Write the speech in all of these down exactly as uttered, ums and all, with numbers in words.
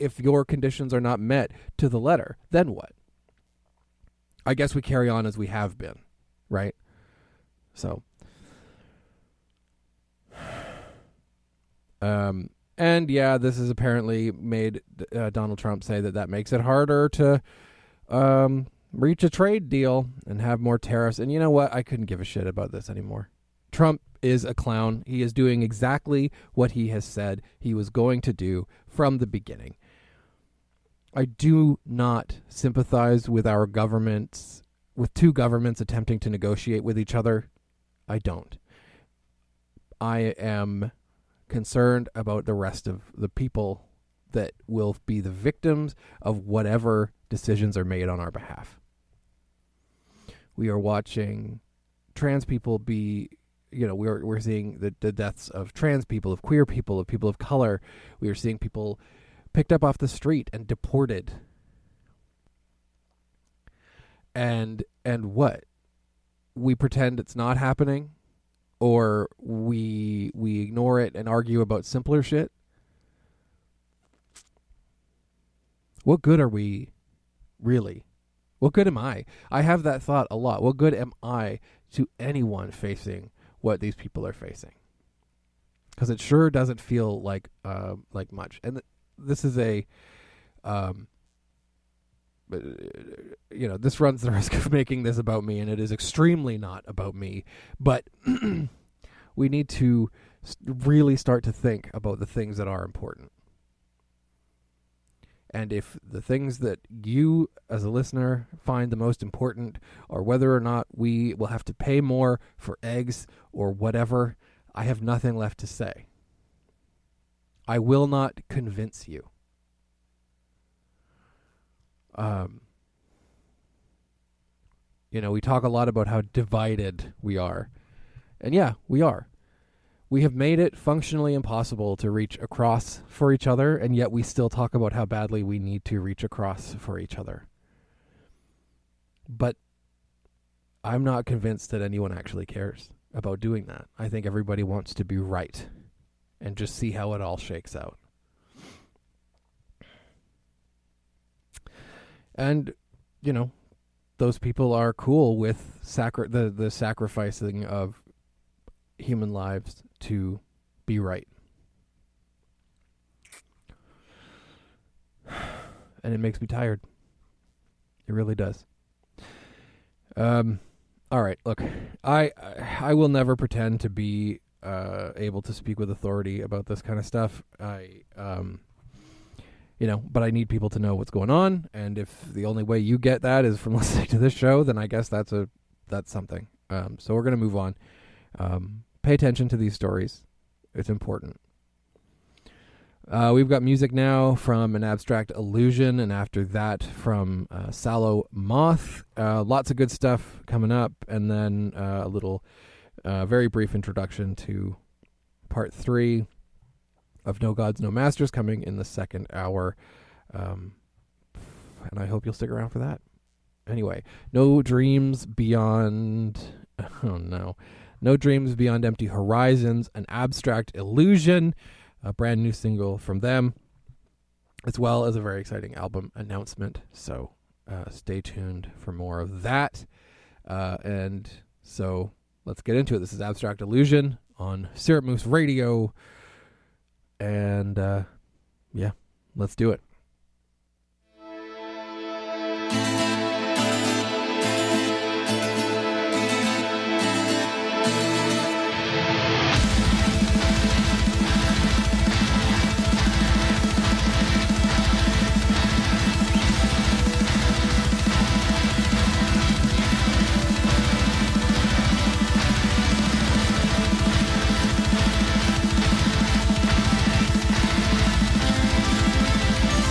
if your conditions are not met to the letter, then what? I guess we carry on as we have been, right? So, um, and yeah, this has apparently made uh, Donald Trump say that that makes it harder to um, reach a trade deal and have more tariffs. And you know what? I couldn't give a shit about this anymore. Trump is a clown. He is doing exactly what he has said he was going to do from the beginning. I do not sympathize with our governments, with two governments attempting to negotiate with each other. I don't. I am concerned about the rest of the people that will be the victims of whatever decisions are made on our behalf. We are watching trans people be, you know, we're we're seeing the, the deaths of trans people, of queer people, of people of color. We are seeing people picked up off the street and deported. And and what? We pretend it's not happening, or we we ignore it and argue about simpler shit. What good are we, really? What good am I? I have that thought a lot. What good am I to anyone facing what these people are facing? Because it sure doesn't feel like uh, like much. And th- this is a, um, you know, this runs the risk of making this about me, and it is extremely not about me. But we need to really start to think about the things that are important. And if the things that you, as a listener, find the most important are whether or not we will have to pay more for eggs or whatever, I have nothing left to say. I will not convince you. Um, you know, we talk a lot about how divided we are. And yeah, we are. We have made it functionally impossible to reach across for each other, and yet we still talk about how badly we need to reach across for each other. But I'm not convinced that anyone actually cares about doing that. I think everybody wants to be right and just see how it all shakes out. And, you know, those people are cool with sacri- the, the sacrificing of human lives to be right. And it makes me tired. It really does. Um, all right, look, I I will never pretend to be uh, able to speak with authority about this kind of stuff. I, um, you know, but I need people to know what's going on. And if the only way you get that is from listening to this show, then I guess that's a that's something. Um, so we're gonna move on. Um, pay attention to these stories. It's important. Uh, we've got music now from An Abstract Illusion, and after that from uh, Sallow Moth. Uh, lots of good stuff coming up, and then uh, a little, uh, very brief introduction to part three of No Gods, No Masters coming in the second hour. Um, and I hope you'll stick around for that. Anyway, No Dreams Beyond... Oh, no. No Dreams Beyond Empty Horizons, An Abstract Illusion, a brand new single from them, as well as a very exciting album announcement. So uh, stay tuned for more of that. Uh, and so let's get into it. This is Abstract Illusion on Syrup Moose Radio. And uh, yeah, let's do it. We'll be right back.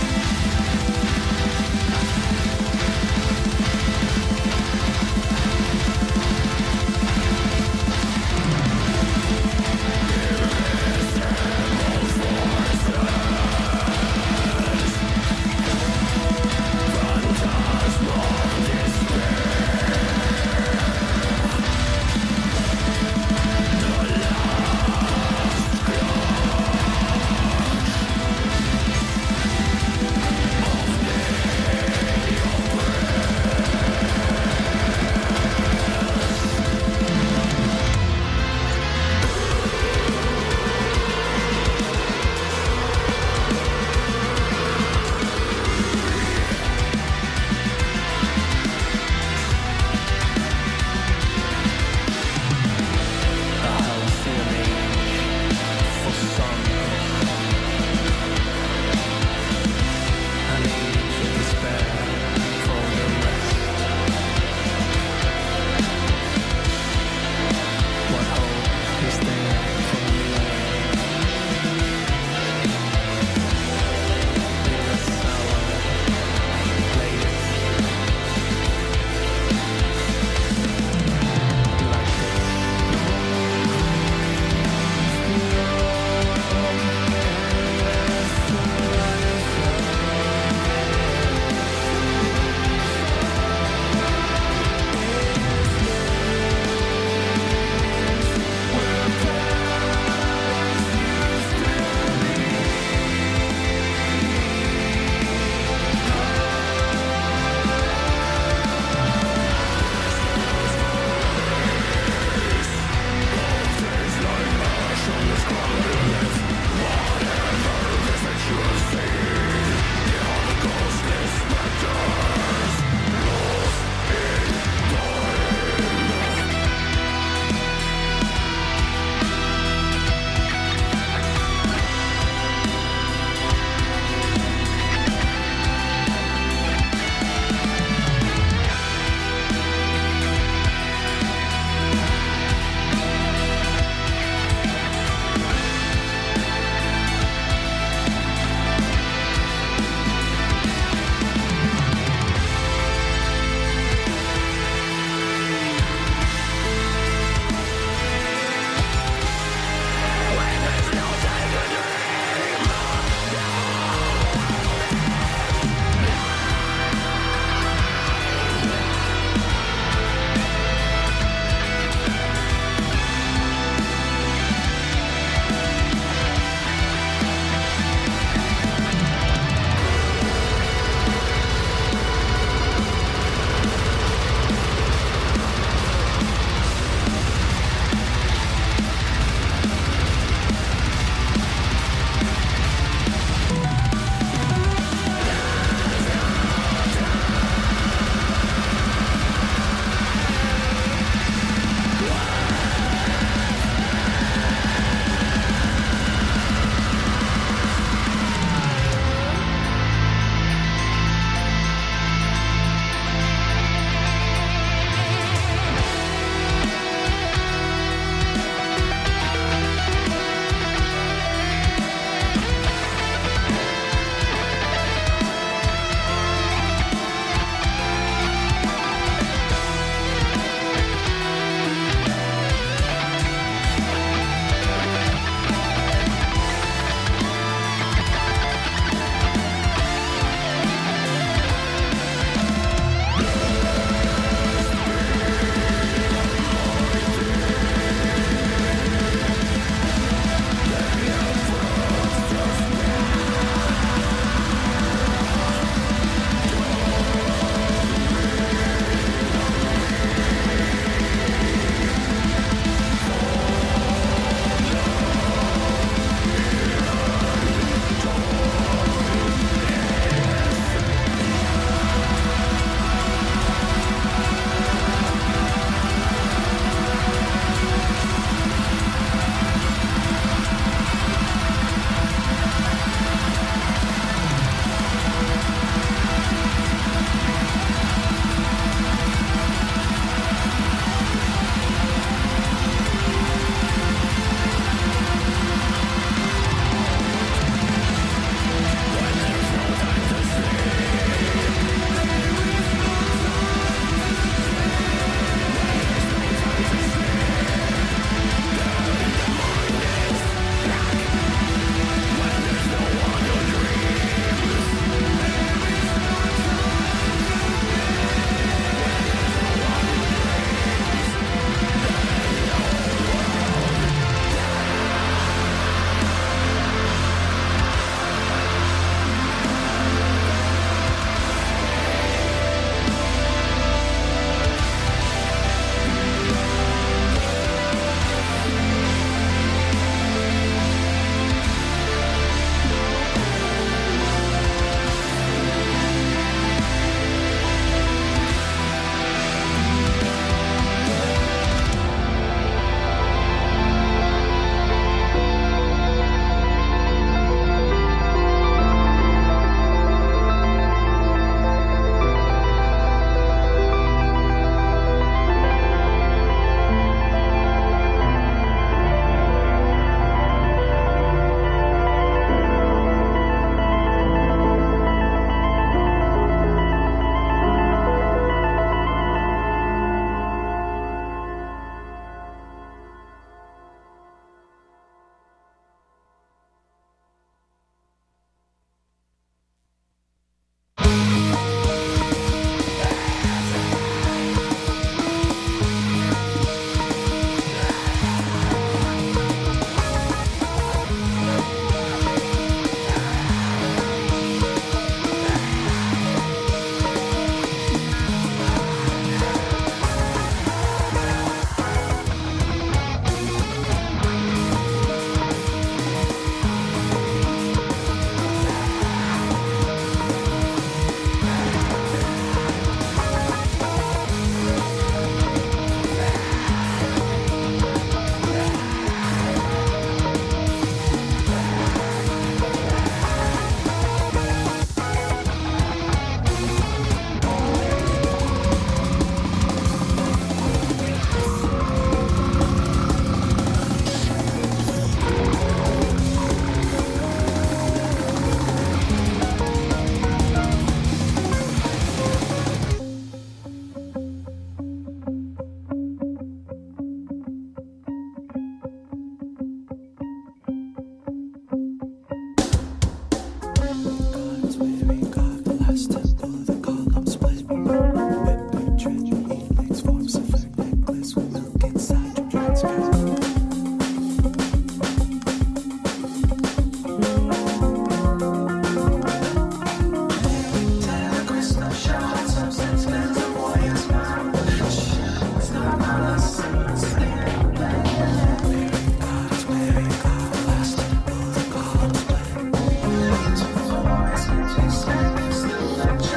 Thank you.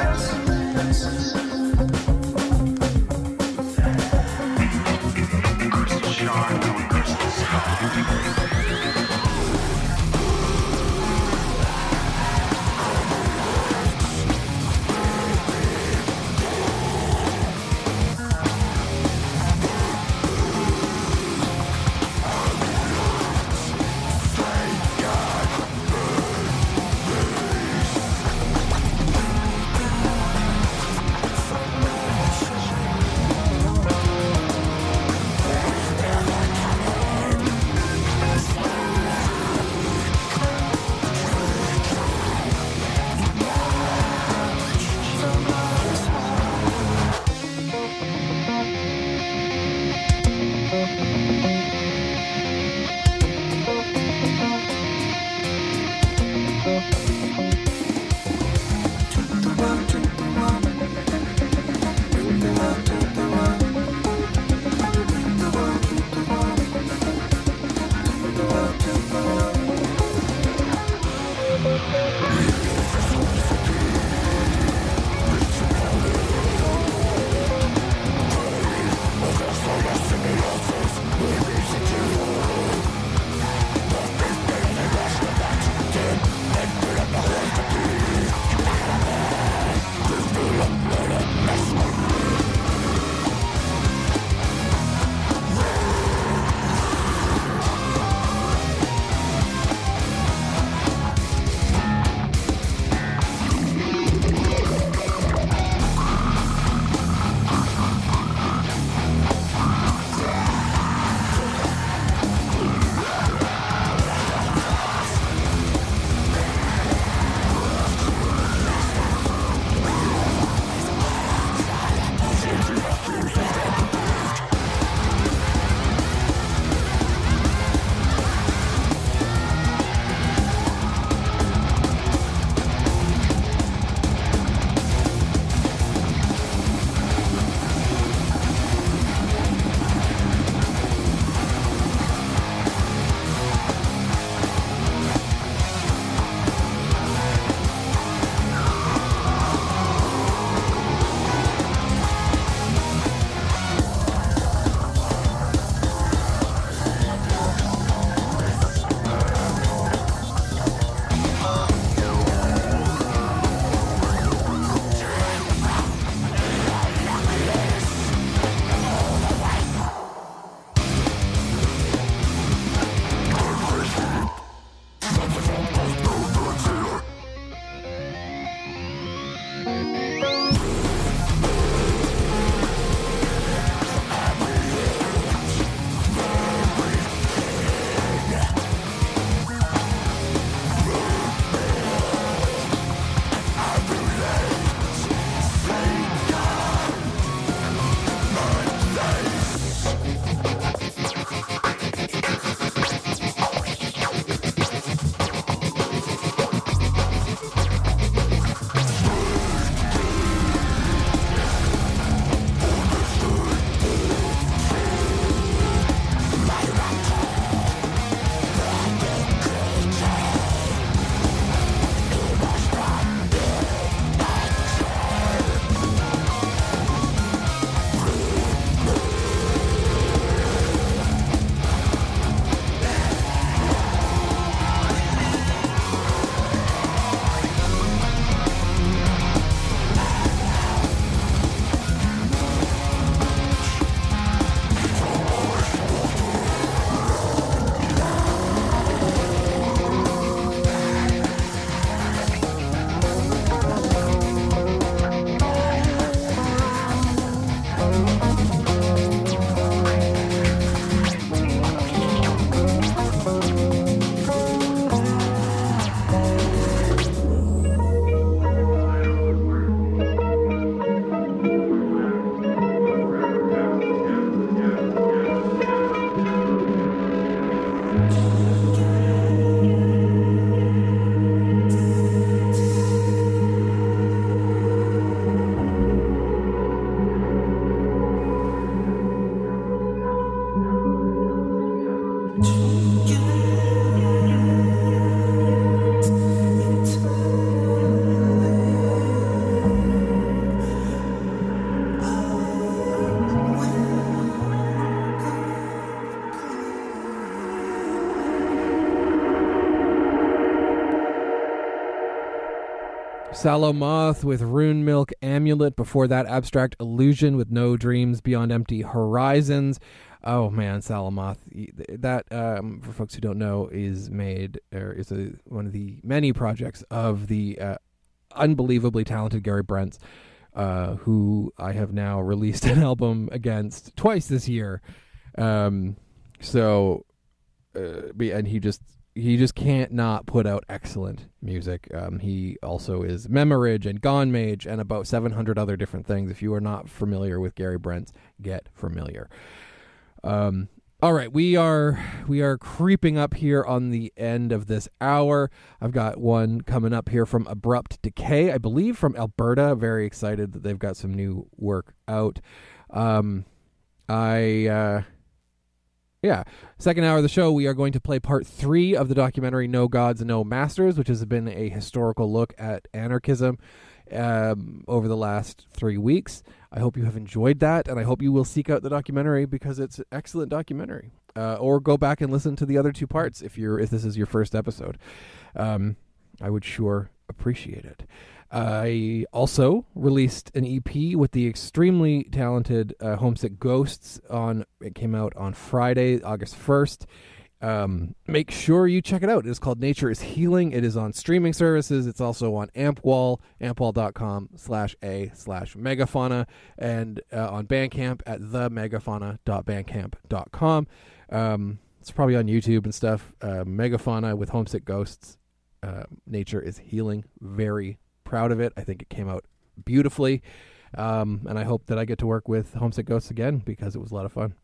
Salomoth with Rune Milk Amulet. Before that, Abstract Illusion with No Dreams Beyond Empty Horizons. Oh man, Salomoth. That, um, for folks who don't know, is made, or is a, one of the many projects of the uh, unbelievably talented Gary Brents, uh, who I have now released an album against twice this year. Um, so, uh, and he just he just can't not put out excellent music. Um, he also is Memoridge and Gone Mage and about seven hundred other different things. If you are not familiar with Gary Brents, get familiar. Um, all right, we are we are creeping up here on the end of this hour. I've got one coming up here from Abrupt Decay, I believe from Alberta. Very excited that they've got some new work out. Um, I, uh, yeah, second hour of the show, we are going to play part three of the documentary No Gods, No Masters, which has been a historical look at anarchism um, over the last three weeks. I hope you have enjoyed that, and I hope you will seek out the documentary because it's an excellent documentary. Uh, or go back and listen to the other two parts if you're if this is your first episode. Um, I would sure appreciate it. I also released an E P with the extremely talented uh, Homesick Ghosts. On it came out on Friday, August first. Um, make sure you check it out. It is called Nature is Healing. It is on streaming services. It's also on Ampwall, ampwall.com slash a slash megafauna, and uh, on Bandcamp at the megafauna dot bandcamp dot com. Um, it's probably on YouTube and stuff. Uh, Megafauna with Homesick Ghosts. Uh, Nature is Healing. Very proud of it. I think it came out beautifully. Um, and I hope that I get to work with Homesick Ghosts again because it was a lot of fun.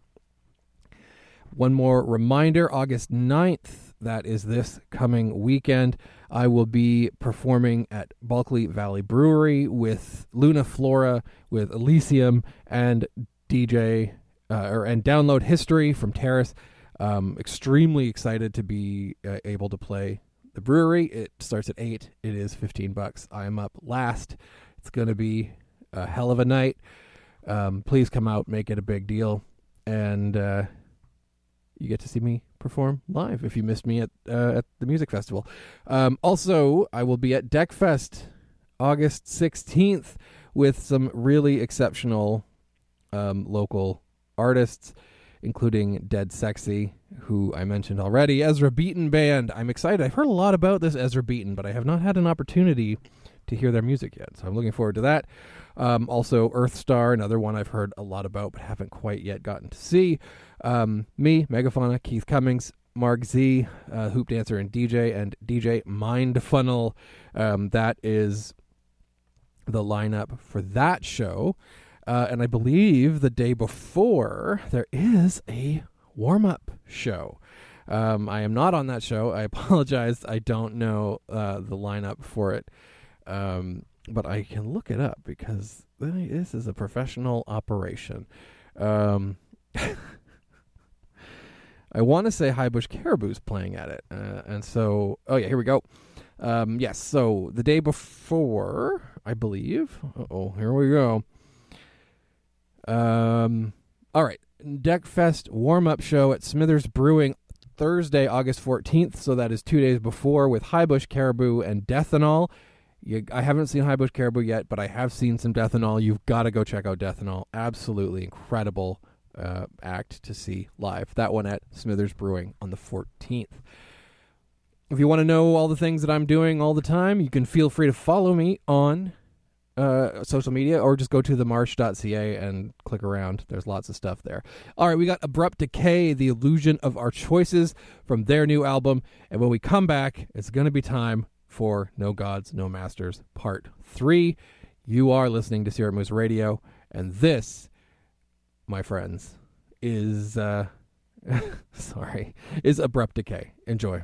One more reminder, August ninth, that is this coming weekend, I will be performing at Bulkley Valley Brewery with Luna Flora, with Elysium, and D J, uh, or and Download History from Terrace. Um, extremely excited to be uh, able to play the brewery. It starts at eight. It is fifteen bucks. I am up last. It's going to be a hell of a night. Um, please come out, make it a big deal. And, uh, you get to see me perform live if you missed me at uh, at the music festival. Um, also, I will be at Deckfest August sixteenth with some really exceptional um, local artists, including Dead Sexy, who I mentioned already, Ezra Beaton Band. I'm excited. I've heard a lot about this Ezra Beaton, but I have not had an opportunity to hear their music yet, so I'm looking forward to that. Um, also, Earthstar, another one I've heard a lot about but haven't quite yet gotten to see. Um, me, Megafauna, Keith Cummings, Mark Z, uh, Hoop Dancer and D J, and D J Mindfunnel. Um, that is the lineup for that show. Uh, and I believe the day before, there is a warm-up show. Um, I am not on that show. I apologize. I don't know uh, the lineup for it. Um, but I can look it up because this is a professional operation. Um, I want to say High Bush Caribou's playing at it. Uh, and so, oh yeah, here we go. Um, yes, so the day before, I believe. Uh-oh, here we go. Um, all right, Deckfest warm-up show at Smithers Brewing Thursday, August fourteenth. So that is two days before with High Bush Caribou and Deathanol. You, I haven't seen High Bush Caribou yet, but I have seen some Deathanol. You've got to go check out Deathanol. Absolutely incredible uh, act to see live. That one at Smithers Brewing on the fourteenth. If you want to know all the things that I'm doing all the time, you can feel free to follow me on uh, social media or just go to the marsh dot c a and click around. There's lots of stuff there. All right, we got Abrupt Decay, The Illusion of Our Choices from their new album. And when we come back, it's going to be time for No Gods, No Masters Part three. You are listening to Sierra Moose Radio, and this, my friends, is, uh, sorry, is Abrupt Decay. Enjoy.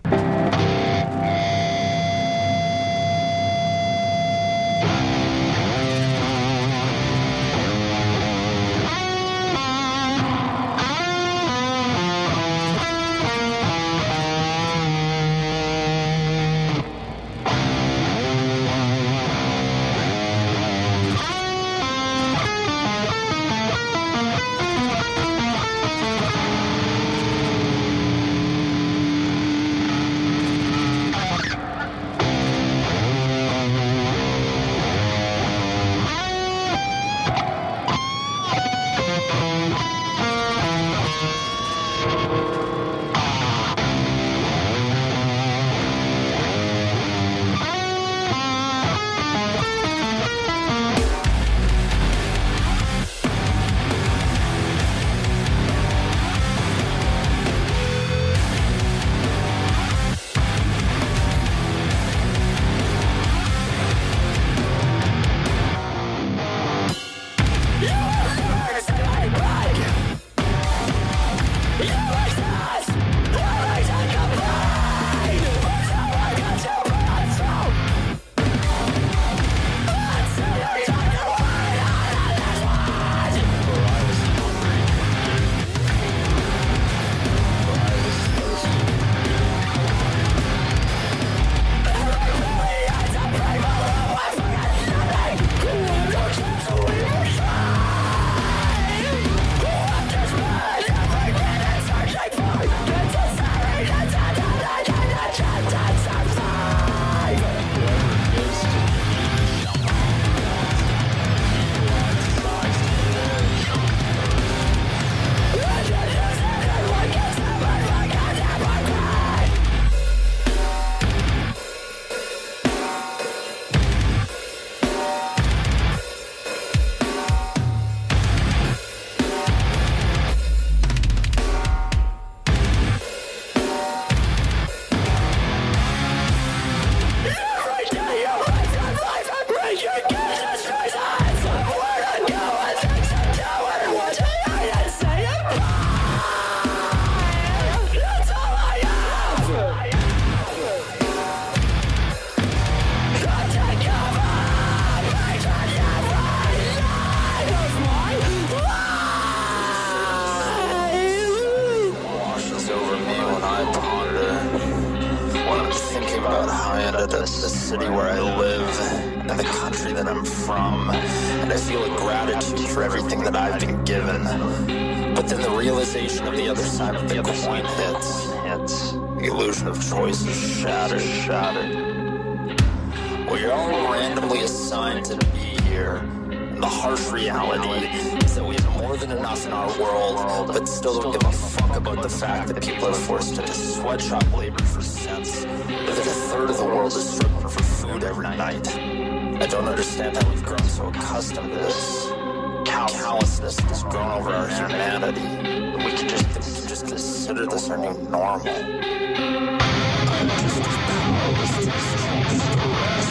city where I live, and the country that I'm from, and I feel a gratitude for everything that I've been given. But then the realization of the other side of the coin hits. The illusion of choice is shattered. Shattered. We are all randomly assigned to be here. And the harsh reality is that we have more than enough in our world, but still don't give a fuck about the fact that people are forced into sweatshop labor for cents, or that a third of the world is struggling for food every night. I don't understand how we've grown so accustomed to this callousness that's grown over our humanity, that we can just, we can just consider this our new normal. I'm just as powerless to this change the rest.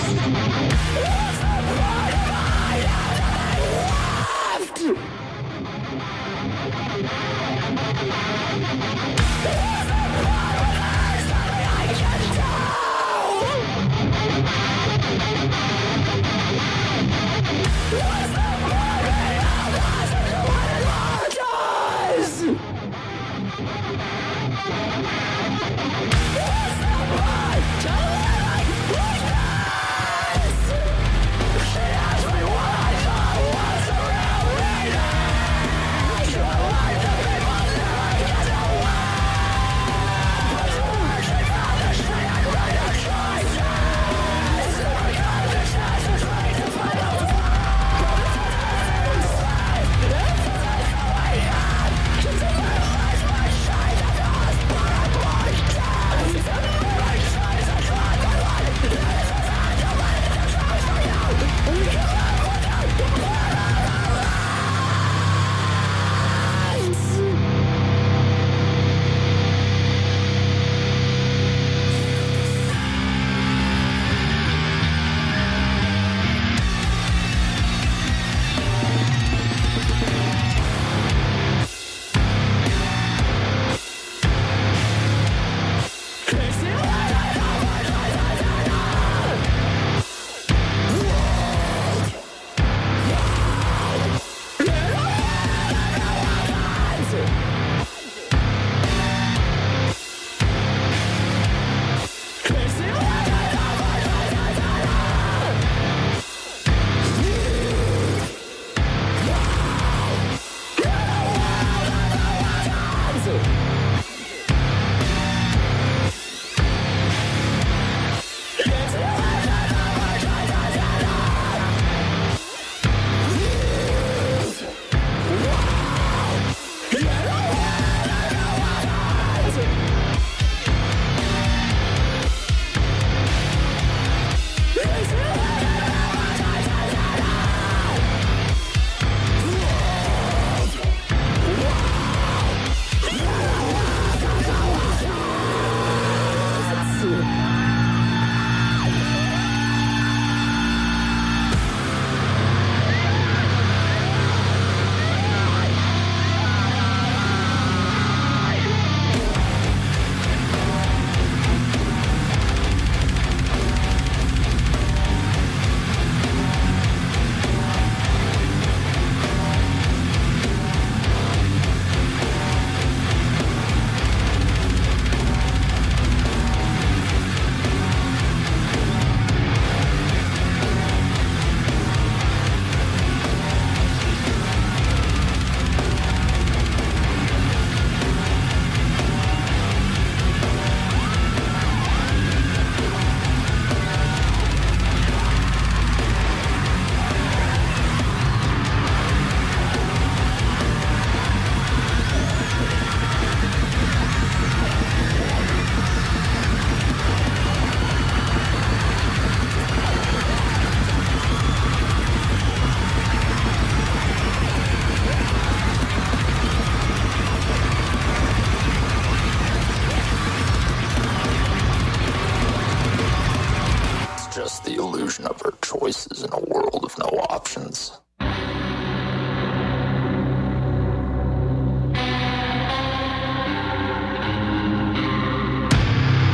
choices in a world of no options.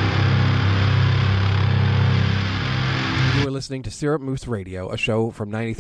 You are listening to Syrup Moose Radio, a show from ninety-three